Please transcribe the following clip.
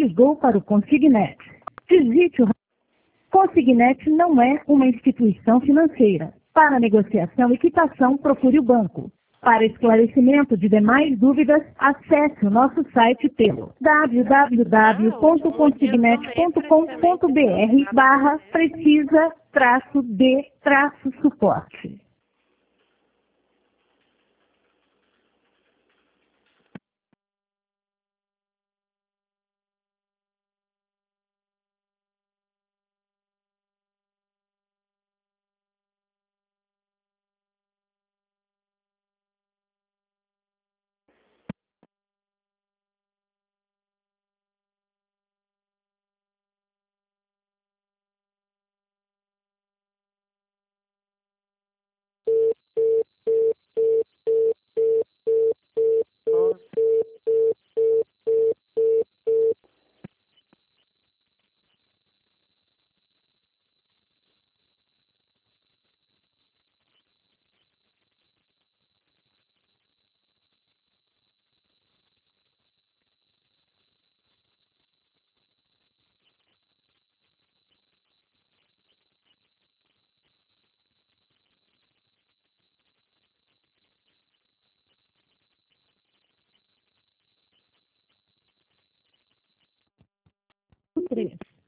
ligou para o Consignet. Digite o... Consignet não é uma instituição financeira. Para negociação e quitação, procure o banco. Para esclarecimento de demais dúvidas, acesse o nosso site pelo www.consignet.com.br/precisa-de-suporte.